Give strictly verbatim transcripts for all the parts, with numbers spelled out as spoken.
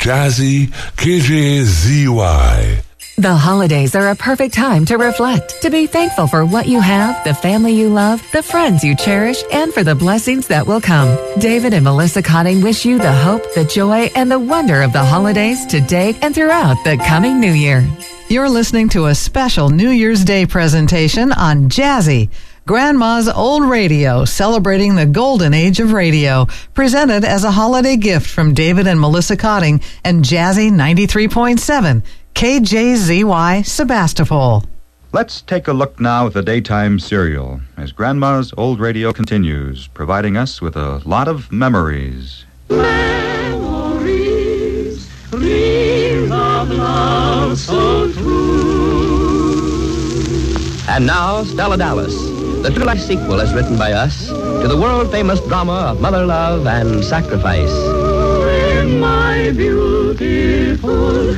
Jazzy K J Z Y. The holidays are a perfect time to reflect, to be thankful for what you have, the family you love, the friends you cherish, and for the blessings that will come. David and Melissa Cotting wish you the hope, the joy, and the wonder of the holidays today and throughout the coming new year. You're listening to a special New Year's Day presentation on Jazzy, Grandma's Old Radio, celebrating the golden age of radio, presented as a holiday gift from David and Melissa Cotting and Jazzy ninety-three point seven. K J Z Y, Sebastopol. Let's take a look now at the daytime serial as Grandma's Old Radio continues, providing us with a lot of memories. Memories, reels of love so true. And now, Stella Dallas, the true life sequel as written by us to the world-famous drama of mother love and sacrifice. In my beautiful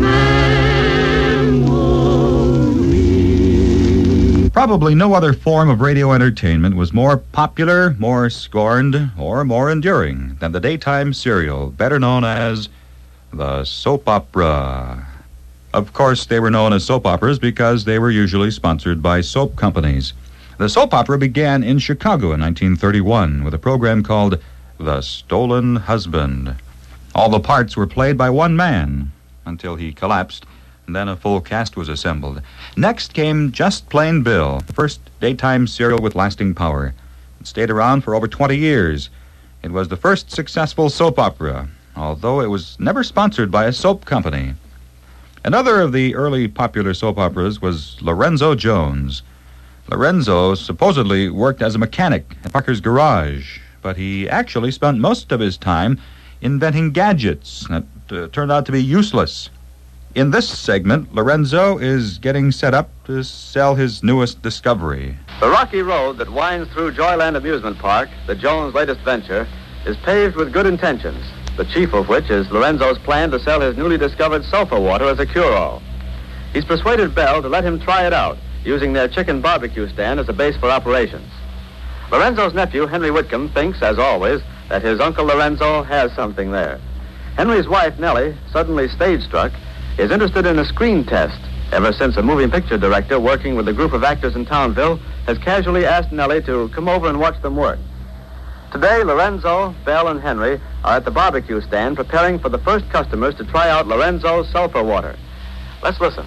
memory. Probably no other form of radio entertainment was more popular, more scorned, or more enduring than the daytime serial, better known as the soap opera. Of course, they were known as soap operas because they were usually sponsored by soap companies. The soap opera began in Chicago in nineteen thirty-one with a program called The Stolen Husband. All the parts were played by one man until he collapsed, and then a full cast was assembled. Next came Just Plain Bill, the first daytime serial with lasting power. It stayed around for over twenty years. It was the first successful soap opera, although it was never sponsored by a soap company. Another of the early popular soap operas was Lorenzo Jones. Lorenzo supposedly worked as a mechanic at Parker's garage, but he actually spent most of his time inventing gadgets that uh, turned out to be useless. In this segment, Lorenzo is getting set up to sell his newest discovery. The rocky road that winds through Joyland Amusement Park, the Jones' latest venture, is paved with good intentions, the chief of which is Lorenzo's plan to sell his newly discovered sulfur water as a cure-all. He's persuaded Bell to let him try it out, using their chicken barbecue stand as a base for operations. Lorenzo's nephew, Henry Whitcomb, thinks, as always, that his Uncle Lorenzo has something there. Henry's wife, Nellie, suddenly stage-struck, is interested in a screen test ever since a moving picture director working with a group of actors in Townville has casually asked Nellie to come over and watch them work. Today, Lorenzo, Bell, and Henry are at the barbecue stand preparing for the first customers to try out Lorenzo's sulfur water. Let's listen.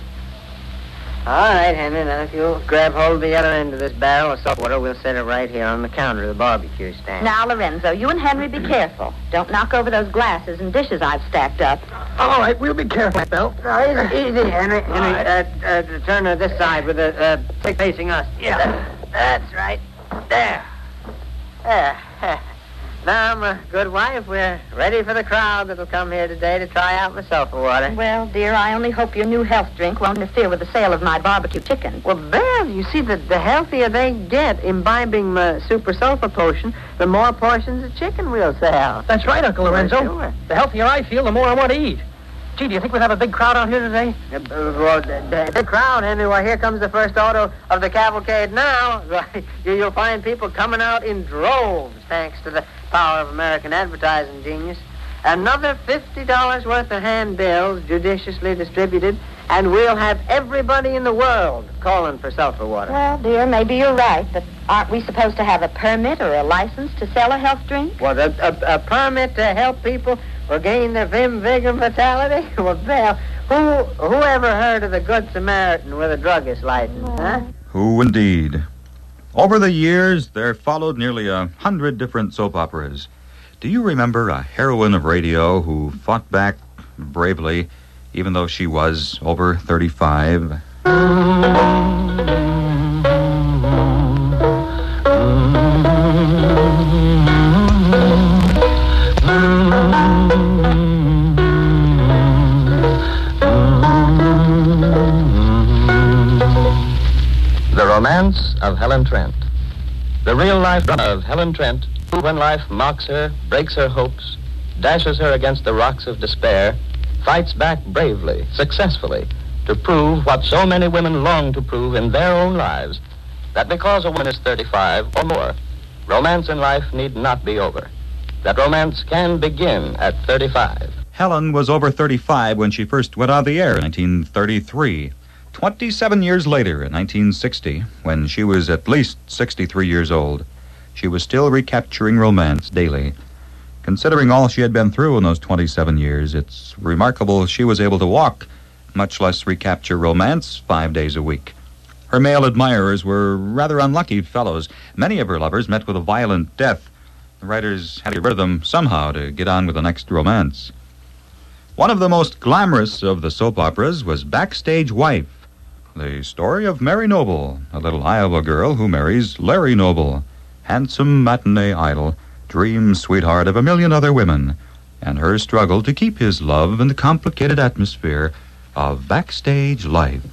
All right, Henry, now if you'll grab hold of the other end of this barrel of salt water, we'll set it right here on the counter of the barbecue stand. Now, Lorenzo, you and Henry be careful. Don't knock over those glasses and dishes I've stacked up. All right, we'll be careful, Bell. No, easy, easy, Henry. Henry, right. uh, uh, turn to this side with the uh, stick facing us. Yeah, that, that's right. There. There. Now, my good wife, we're ready for the crowd that'll come here today to try out my sulfur water. Well, dear, I only hope your new health drink won't interfere with the sale of my barbecue chicken. Well, Belle, you see, the, the healthier they get imbibing my super sulfur potion, the more portions of chicken we'll sell. That's right, Uncle Lorenzo. Well, sure. The healthier I feel, the more I want to eat. Gee, do you think we'll have a big crowd out here today? Uh, well, the, the, the crowd, Henry. Well, here comes the first auto of the cavalcade now. you, you'll find people coming out in droves, thanks to the power of American advertising genius. Another fifty dollars worth of handbills judiciously distributed, and we'll have everybody in the world calling for sulfur water. Well, dear, maybe you're right, but aren't we supposed to have a permit or a license to sell a health drink? Well, a, a, a permit to help people regain their vim, vigor, vitality? Well, Belle, who, who ever heard of the Good Samaritan with a druggist license, oh. huh? Who indeed? Over the years, there followed nearly a hundred different soap operas. Do you remember a heroine of radio who fought back bravely, even though she was over thirty-five? The Romance of Helen Trent. The real-life drama of Helen Trent, who, when life mocks her, breaks her hopes, dashes her against the rocks of despair, fights back bravely, successfully, to prove what so many women long to prove in their own lives, that because a woman is thirty-five or more, romance in life need not be over. That romance can begin at thirty-five. Helen was over thirty-five when she first went on the air in nineteen thirty-three. Twenty-seven years later, in nineteen sixty, when she was at least sixty-three years old, she was still recapturing romance daily. Considering all she had been through in those twenty-seven years, it's remarkable she was able to walk, much less recapture romance five days a week. Her male admirers were rather unlucky fellows. Many of her lovers met with a violent death. The writers had to get rid of them somehow to get on with the next romance. One of the most glamorous of the soap operas was Backstage Wife, the story of Mary Noble, a little Iowa girl who marries Larry Noble, handsome matinee idol, dream sweetheart of a million other women, and her struggle to keep his love in the complicated atmosphere of backstage life.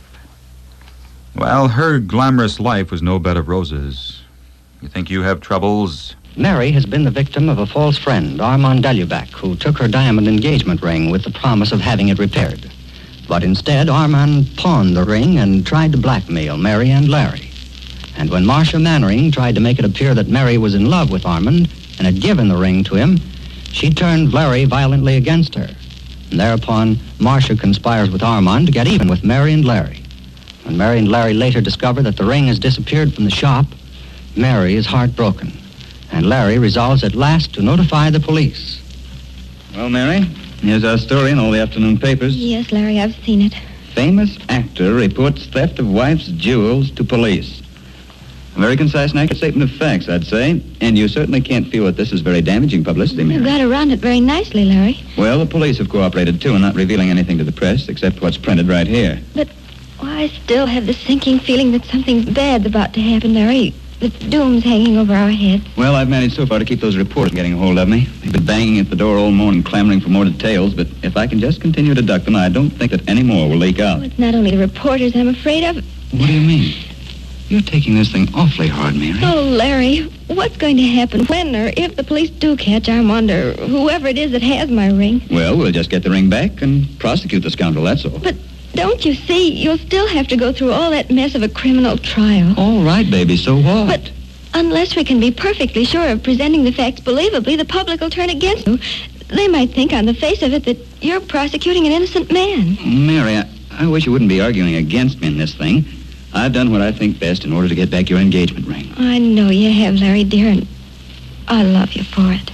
Well, her glamorous life was no bed of roses. You think you have troubles? Mary has been the victim of a false friend, Armand Dalubac, who took her diamond engagement ring with the promise of having it repaired. But instead, Armand pawned the ring and tried to blackmail Mary and Larry. And when Marcia Mannering tried to make it appear that Mary was in love with Armand and had given the ring to him, she turned Larry violently against her. And thereupon, Marcia conspires with Armand to get even with Mary and Larry. When Mary and Larry later discover that the ring has disappeared from the shop, Mary is heartbroken, and Larry resolves at last to notify the police. Well, Mary, here's our story in all the afternoon papers. Yes, Larry, I've seen it. Famous actor reports theft of wife's jewels to police. A very concise and accurate statement of facts, I'd say. And you certainly can't feel that this is very damaging publicity, Mary. You got around it very nicely, Larry. Well, the police have cooperated, too, in not revealing anything to the press except what's printed right here. But well, I still have the sinking feeling that something bad's about to happen, Larry. That doom's hanging over our heads. Well, I've managed so far to keep those reporters from getting a hold of me. They've been banging at the door all morning, clamoring for more details, but if I can just continue to duck them, I don't think that any more will leak out. Oh, it's not only the reporters I'm afraid of. What do you mean? You're taking this thing awfully hard, Mary. Oh, Larry, what's going to happen when or if the police do catch Armand or whoever it is that has my ring? Well, we'll just get the ring back and prosecute the scoundrel, that's all. But don't you see, you'll still have to go through all that mess of a criminal trial. All right, baby, so what? But unless we can be perfectly sure of presenting the facts believably, the public will turn against you. They might think on the face of it that you're prosecuting an innocent man. Mary, I, I wish you wouldn't be arguing against me in this thing. I've done what I think best in order to get back your engagement ring. I know you have, Larry, dear, and I love you for it.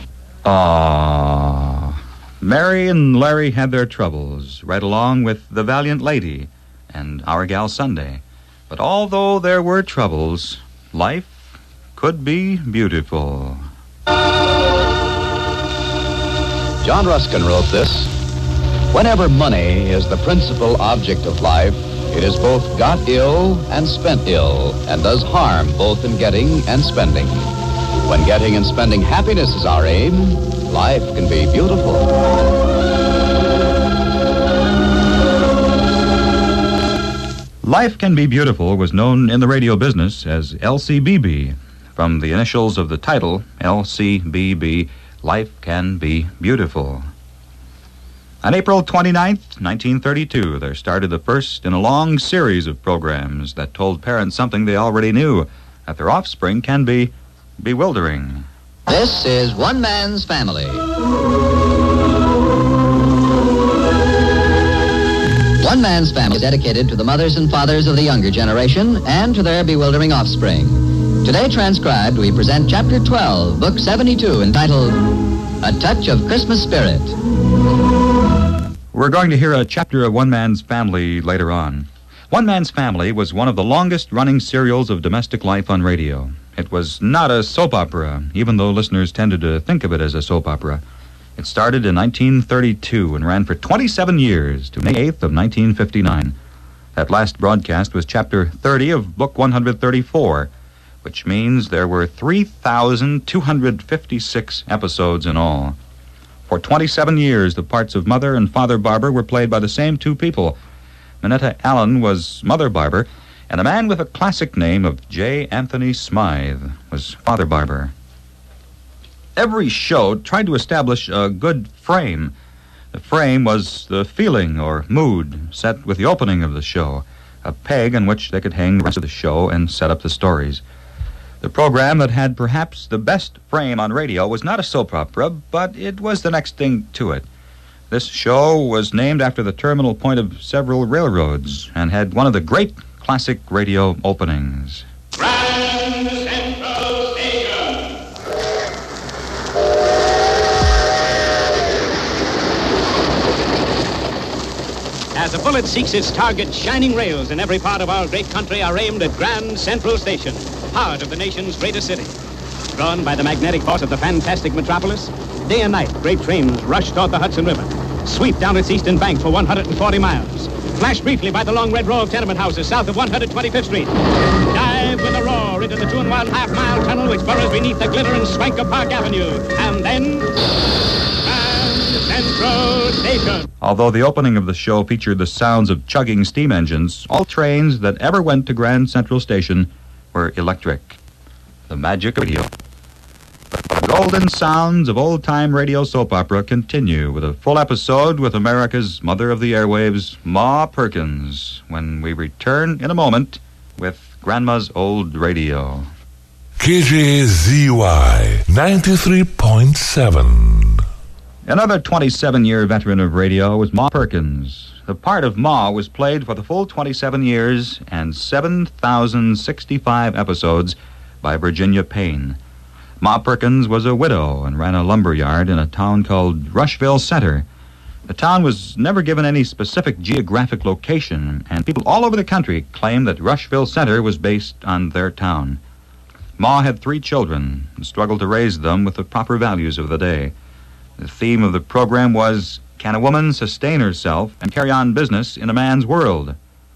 Ah, Mary and Larry had their troubles, right along with The Valiant Lady and Our Gal Sunday. But although there were troubles, life could be beautiful. John Ruskin wrote this: whenever money is the principal object of life, it is both got ill and spent ill, and does harm both in getting and spending. When getting and spending happiness is our aim, life can be beautiful. Life Can Be Beautiful was known in the radio business as L C B B, from the initials of the title, L C B B, Life Can Be Beautiful. On April twenty-ninth, nineteen thirty-two, there started the first in a long series of programs that told parents something they already knew, that their offspring can be bewildering. This is One Man's Family. One Man's Family is dedicated to the mothers and fathers of the younger generation and to their bewildering offspring. Today transcribed, we present Chapter twelve, Book seventy-two, entitled A Touch of Christmas Spirit. We're going to hear a chapter of One Man's Family later on. One Man's Family was one of the longest-running serials of domestic life on radio. It was not a soap opera, even though listeners tended to think of it as a soap opera. It started in nineteen thirty-two and ran for twenty-seven years to May eighth of nineteen fifty-nine. That last broadcast was Chapter thirty of Book one hundred thirty-four, which means there were three thousand two hundred fifty-six episodes in all. For twenty-seven years, the parts of Mother and Father Barber were played by the same two people. Minetta Allen was Mother Barber, and a man with a classic name of J. Anthony Smythe was Father Barber. Every show tried to establish a good frame. The frame was the feeling or mood set with the opening of the show, a peg on which they could hang the rest of the show and set up the stories. The program that had perhaps the best frame on radio was not a soap opera, but it was the next thing to it. This show was named after the terminal point of several railroads and had one of the great classic radio openings. Grand Central Station. As a bullet seeks its target, shining rails in every part of our great country are aimed at Grand Central Station, heart of the nation's greatest city. Drawn by the magnetic force of the fantastic metropolis, day and night, great trains rush toward the Hudson River, sweep down its eastern bank for one hundred forty miles, flash briefly by the long red row of tenement houses south of one hundred twenty-fifth Street, dive with a roar into the two and one half mile tunnel which burrows beneath the glitter and swank of Park Avenue, and then Grand Central Station. Although the opening of the show featured the sounds of chugging steam engines, all trains that ever went to Grand Central Station were electric. The magic of radio. The golden sounds of old-time radio soap opera continue with a full episode with America's mother of the airwaves, Ma Perkins, when we return in a moment with Grandma's Old Radio. K J Z Y ninety-three point seven. Another twenty-seven-year veteran of radio was Ma Perkins. The part of Ma was played for the full twenty-seven years and seven thousand sixty-five episodes by Virginia Payne. Ma Perkins was a widow and ran a lumber yard in a town called Rushville Center. The town was never given any specific geographic location, and people all over the country claimed that Rushville Center was based on their town. Ma had three children and struggled to raise them with the proper values of the day. The theme of the program was, can a woman sustain herself and carry on business in a man's world?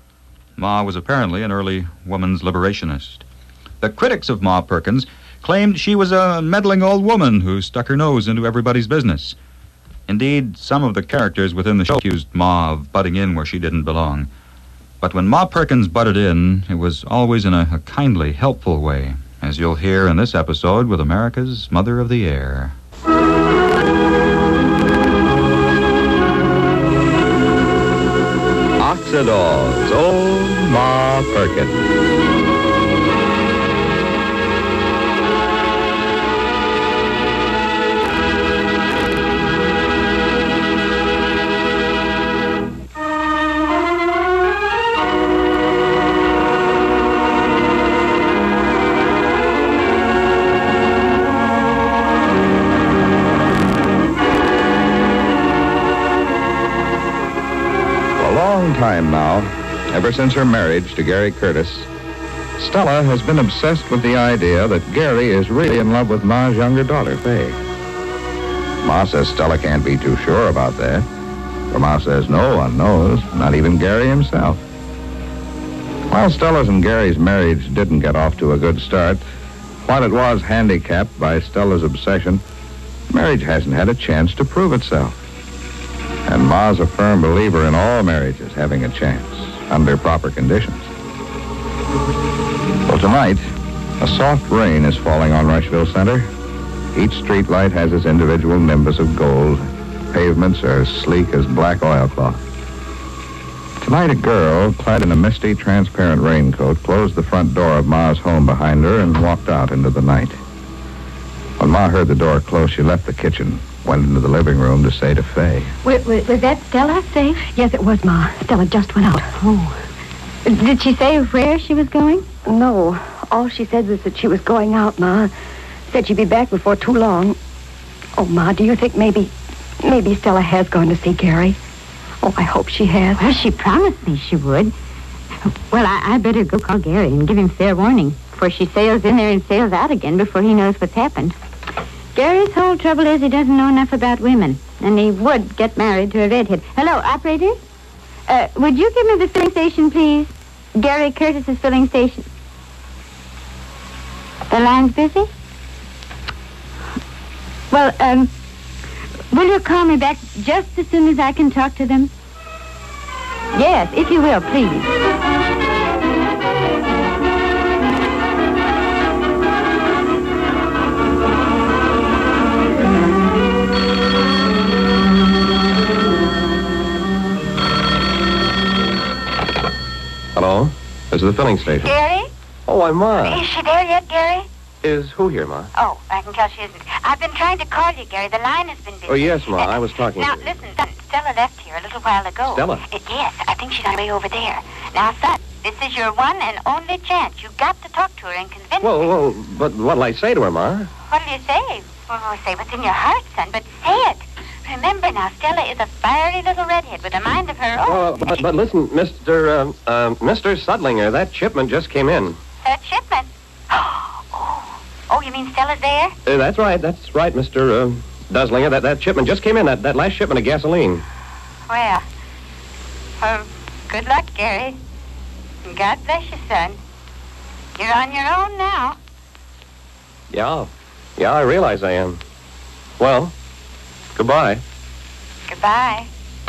Ma was apparently an early woman's liberationist. The critics of Ma Perkins claimed she was a meddling old woman who stuck her nose into everybody's business. Indeed, some of the characters within the show accused Ma of butting in where she didn't belong. But when Ma Perkins butted in, it was always in a, a kindly, helpful way, as you'll hear in this episode with America's Mother of the Air. Oxidol's Old Ma Perkins. Time now, ever since her marriage to Gary Curtis, Stella has been obsessed with the idea that Gary is really in love with Ma's younger daughter, Faye. Ma says Stella can't be too sure about that, for Ma says no one knows, not even Gary himself. While Stella's and Gary's marriage didn't get off to a good start, while it was handicapped by Stella's obsession, marriage hasn't had a chance to prove itself. And Ma's a firm believer in all marriages having a chance, under proper conditions. Well, tonight, a soft rain is falling on Rushville Center. Each street light has its individual nimbus of gold. Pavements are sleek as black oilcloth. Tonight, a girl, clad in a misty, transparent raincoat, closed the front door of Ma's home behind her and walked out into the night. When Ma heard the door close, she left the kitchen, went into the living room to say to Faye. Was, was, was that Stella, Faye? Yes, it was, Ma. Stella just went out. Oh. Did she say where she was going? No. All she said was that she was going out, Ma. Said she'd be back before too long. Oh, Ma, do you think maybe, maybe Stella has gone to see Gary? Oh, I hope she has. Well, she promised me she would. Well, I, I better go call Gary and give him fair warning, for she sails in there and sails out again before he knows what's happened. Gary's whole trouble is he doesn't know enough about women, and he would get married to a redhead. Hello, operator? Uh, would you give me the filling station, please? Gary Curtis's filling station. The line's busy? Well, um, will you call me back just as soon as I can talk to them? Yes, if you will, please. Hello? This is the filling station. Gary? Oh, I'm Ma. Is she there yet, Gary? Is who here, Ma? Oh, I can tell she isn't. I've been trying to call you, Gary. The line has been busy. Oh, yes, Ma. I was talking Now, to you. listen, Stella left here a little while ago. Stella? Uh, yes, I think she's on her way over there. Now, son, this is your one and only chance. You've got to talk to her and convince her. Well, well, but what'll I say to her, Ma? What'll you say? Well, say what's in your heart, son, but say it. Remember now, Stella is a fiery little redhead with a mind of her own. Oh, but, but listen, Mister Uh, uh, Mister Sudlinger, that shipment just came in. That shipment? Oh, oh, you mean Stella's there? Uh, that's right, that's right, Mister Uh, Duslinger. That, that shipment just came in, that, that last shipment of gasoline. Well, um, good luck, Gary. God bless you, son. You're on your own now. Yeah, yeah, I realize I am. Well, goodbye. Goodbye.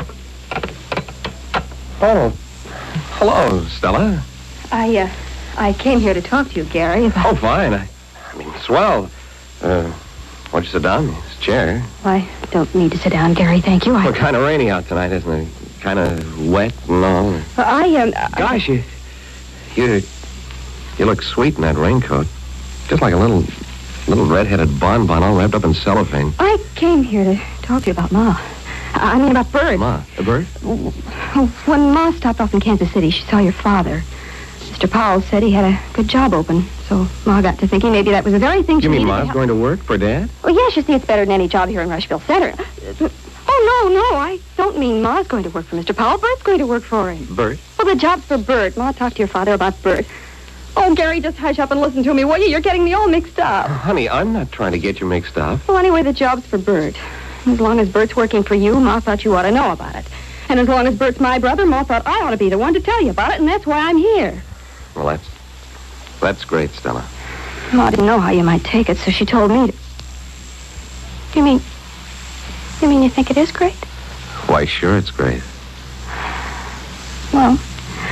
Oh, hello, Stella. I, uh, I came here to talk to you, Gary. About... Oh, fine. I, I mean, swell. Uh, why don't you sit down in this chair? I don't need to sit down, Gary, thank you. I... Well, kind of rainy out tonight, isn't it? Kind of wet and all. Uh, I, um... Gosh, you, you, you look sweet in that raincoat. Just like a little, little red-headed bonbon all wrapped up in cellophane. I came here to talk to you about Ma. I mean, about Bert. Ma? A Bert? When Ma stopped off in Kansas City, she saw your father. Mister Powell said he had a good job open, so Ma got to thinking maybe that was the very thing she You mean needed to Ma's help- going to work for Dad? Well, yes, you see, it's better than any job here in Rushville Center. Oh, no, no, I don't mean Ma's going to work for Mister Powell. Bert's going to work for him. Bert? Well, the job's for Bert. Ma talked to your father about Bert. Oh, Gary, just hush up and listen to me, will you? You're getting me all mixed up. Oh, honey, I'm not trying to get you mixed up. Well, anyway, the job's for Bert. As long as Bert's working for you, Ma thought you ought to know about it. And as long as Bert's my brother, Ma thought I ought to be the one to tell you about it, and that's why I'm here. Well, that's, that's great, Stella. Ma didn't know how you might take it, so she told me to... You mean... You mean you think it is great? Why, sure, it's great. Well...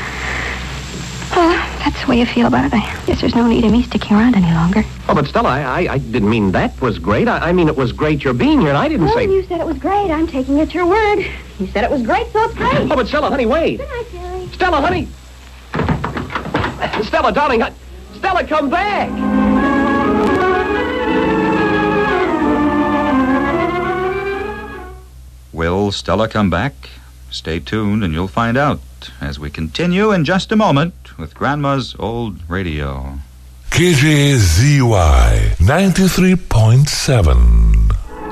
Uh, that's the way you feel about it. I guess there's no need of me sticking around any longer. Oh, but Stella, I, I, I didn't mean that was great. I, I mean it was great you're being here, and I didn't Well, say... you said it was great. I'm taking it your word. You said it was great, so it's great. Oh, but Stella, honey, wait. Good night, Gary. Stella, honey. Stella, darling. I... Stella, come back. Will Stella come back? Stay tuned and you'll find out as we continue in just a moment with Grandma's Old Radio. K J Z Y ninety-three point seven.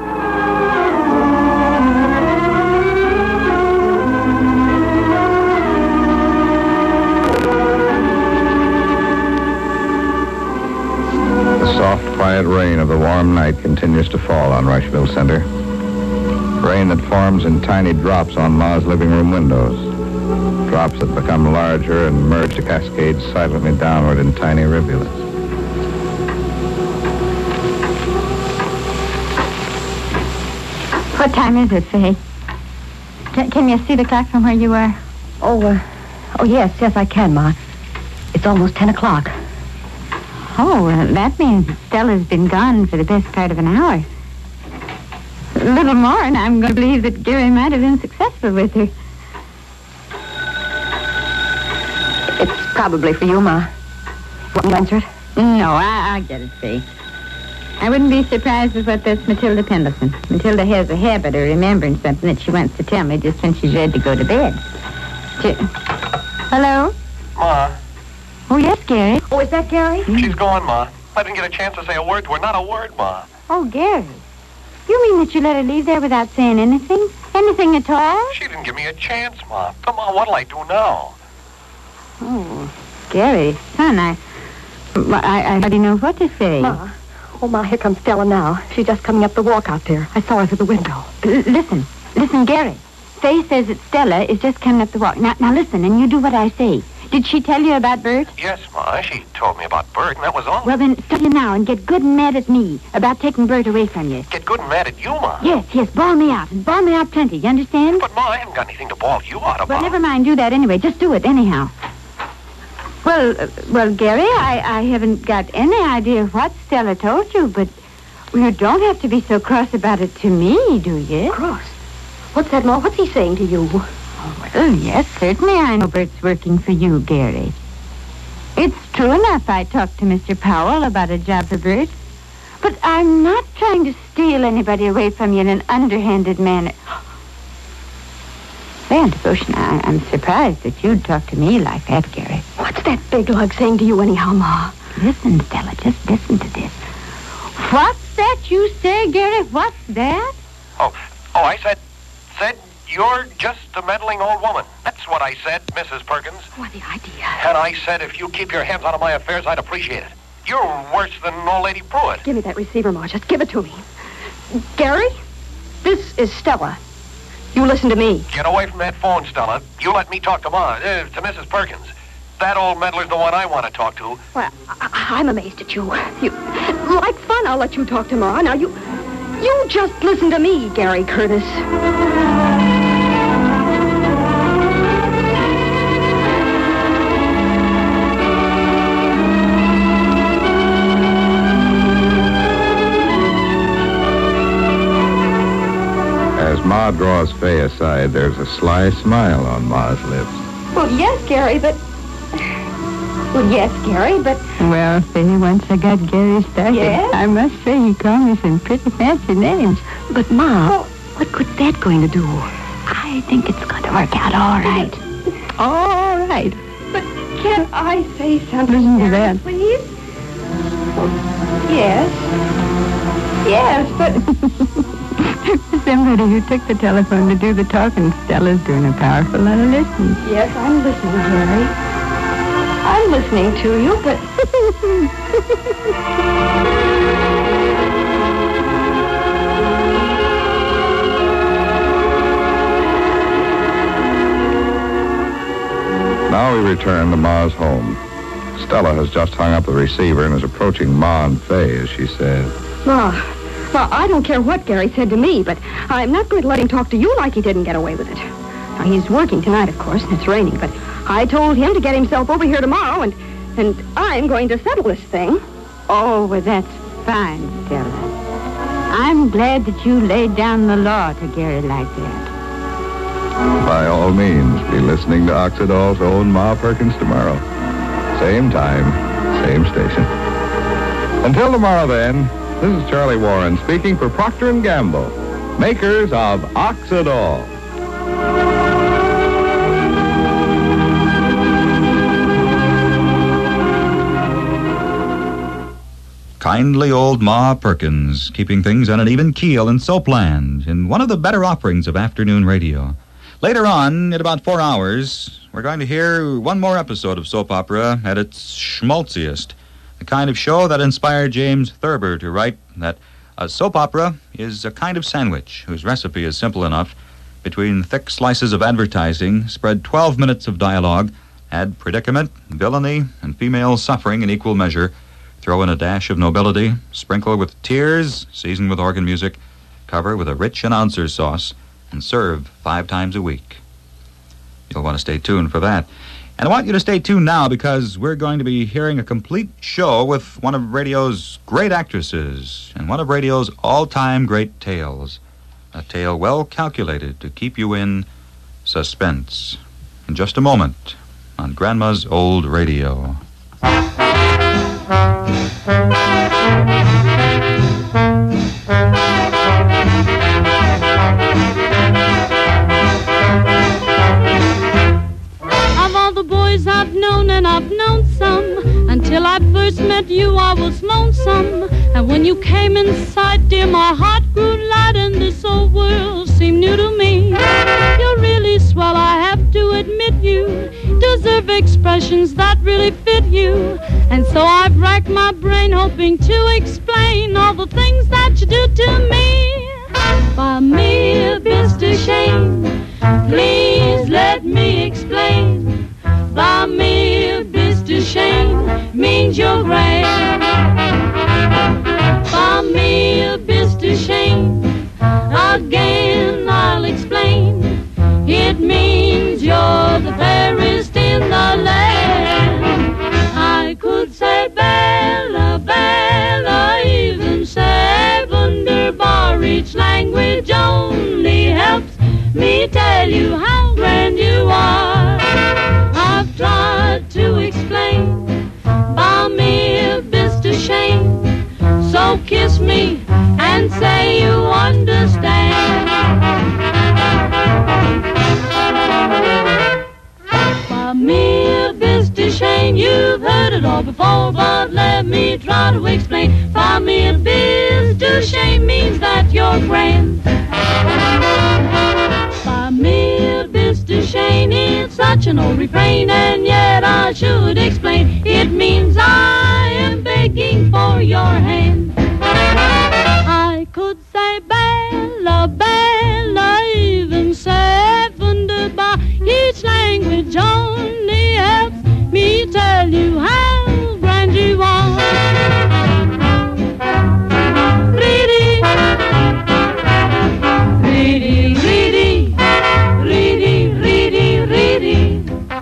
The soft, quiet rain of the warm night continues to fall on Rushville Center. Rain that forms in tiny drops on Ma's living room windows. Drops that become larger and merge to cascade silently downward in tiny rivulets. What time is it, Faye? Can, can you see the clock from where you are? Oh, uh, oh, yes, yes, I can, Ma. It's almost ten o'clock. Oh, well, that means Stella's been gone for the best part of an hour. A little more, and I'm going to believe that Gary might have been successful with her. It's probably for you, Ma. Want me to answer it? No, I, I'll get it, Faye. I wouldn't be surprised with what that's Matilda Pendleton. Matilda has a habit of remembering something that she wants to tell me just when she's ready to go to bed. She... Hello? Ma. Oh, yes, Gary. Oh, is that Gary? She's gone, Ma. I didn't get a chance to say a word to her. Not a word, Ma. Oh, Gary. You mean that you let her leave there without saying anything? Anything at all? She didn't give me a chance, Ma. Come on, what'll I do now? Oh, Gary, son, I... I, I already know what to say. Ma. Oh, Ma, here comes Stella now. She's just coming up the walk out there. I saw her through the window. L- listen. Listen, Gary. Faye says that Stella is just coming up the walk. Now, now, listen, and you do what I say. Did she tell you about Bert? Yes, Ma. She told me about Bert, and that was all. Well, then, stop you now and get good and mad at me about taking Bert away from you. Get good and mad at you, Ma. Yes, yes, bawl me out. And bawl me out plenty, you understand? But, Ma, I haven't got anything to bawl you out about. Well, never mind. Do that anyway. Just do it anyhow. Well, uh, well, Gary, I, I haven't got any idea what Stella told you, but you don't have to be so cross about it to me, do you? Cross? What's that, Ma? What's he saying to you? Oh, well, yes, certainly I know Bert's working for you, Gary. It's true enough I talked to Mister Powell about a job for Bert, but I'm not trying to steal anybody away from you in an underhanded manner. Say, Aunt Devotion, I, I'm surprised that you'd talk to me like that, Gary. What's that big lug saying to you anyhow, Ma? Listen, Stella, just listen to this. What's that you say, Gary? What's that? Oh, oh, I said, said you're just a meddling old woman. That's what I said, Missus Perkins. What the idea? And I said if you keep your hands out of my affairs, I'd appreciate it. You're worse than old Lady Pruitt. Give me that receiver, Ma. Just give it to me. Gary, this is Stella. You listen to me. Get away from that phone, Stella. You let me talk to Ma, uh, to Missus Perkins. That old meddler's the one I want to talk to. Well, I- I'm amazed at you. You like fun, I'll let you talk to Ma. Now, you, you just listen to me, Gary Curtis. As Ma draws Fay aside, there's a sly smile on Ma's lips. Well, yes, Gary, but... Well, yes, Gary, but... Well, Fay, once I got Gary started, Yes? I must say he called me some pretty fancy names. But, Ma, what good's that going to do? I think it's going to work out all right. All right. But can't I say something, Listen to Gary, that. please? Yes. Yes, but... Somebody who took the telephone to do the talking, Stella's doing a powerful lot of listening. Yes, I'm listening, Gary. I'm listening to you, but... Now we return to Ma's home. Stella has just hung up the receiver and is approaching Ma and Fay as she says, Ma, Ma, I don't care what Gary said to me, but I'm not going to let him talk to you like he didn't get away with it. Now, he's working tonight, of course, and it's raining, but I told him to get himself over here tomorrow, and, and I'm going to settle this thing. Oh, well, that's fine, Stella. I'm glad that you laid down the law to Gary like that. by all means, be listening to Oxidol's own Ma Perkins tomorrow. Same time, same station. Until tomorrow, then, this is Charlie Warren speaking for Procter and Gamble, makers of Oxidol. Kindly old Ma Perkins, keeping things on an even keel in Soapland, in one of the better offerings of afternoon radio. Later on, in about four hours, we're going to hear one more episode of soap opera at its schmaltziest, the kind of show that inspired James Thurber to write that a soap opera is a kind of sandwich whose recipe is simple enough. Between thick slices of advertising, spread twelve minutes of dialogue, add predicament, villainy, and female suffering in equal measure, throw in a dash of nobility, sprinkle with tears, season with organ music, cover with a rich announcer's sauce, and serve five times a week. You'll want to stay tuned for that. And I want you to stay tuned now because we're going to be hearing a complete show with one of radio's great actresses and one of radio's all-time great tales. A tale well calculated to keep you in suspense. In just a moment on Grandma's Old Radio. I've known and I've known some. Until I first met you, I was lonesome. And when you came in sight, dear, my heart grew light, and this old world seemed new to me. You're really swell, I have to admit you deserve expressions that really fit you. And so I've racked my brain hoping to explain all the things that you do to me. By me, Mister Shane, please let me explain. By me, Mister Shane, means you're great. By me, Mister Shane, again I'll explain. It means you're the fairest in the land. I could say Bella, Bella, even say wunderbar. Each language only helps me tell you how grand you are. I've tried to explain, by me, Mister Shane. So kiss me and say you understand. Shane, you've heard it all before, but let me try to explain. Find me a biz to Shane means that you're grand. Find me a biz to Shane, it's such an old refrain, and yet I should explain. It means I am begging for your hand. I could say Bella, Bella, even say wunderbar. Each language only helps me tell you how grand you are. Reedy, reedy, reedy, reedy, reedy, reedy.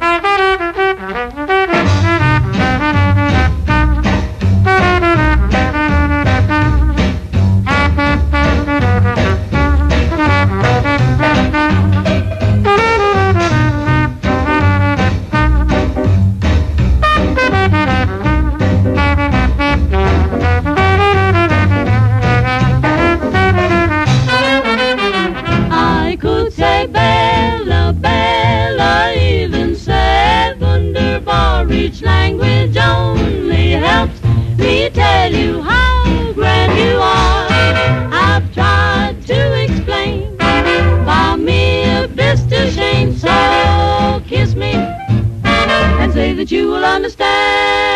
I could say Bella, Bella, even say wunderbar. Each language only helps me tell you how grand you are. I've tried to explain. Buy me a Mister Shane, so kiss me and say that you will understand.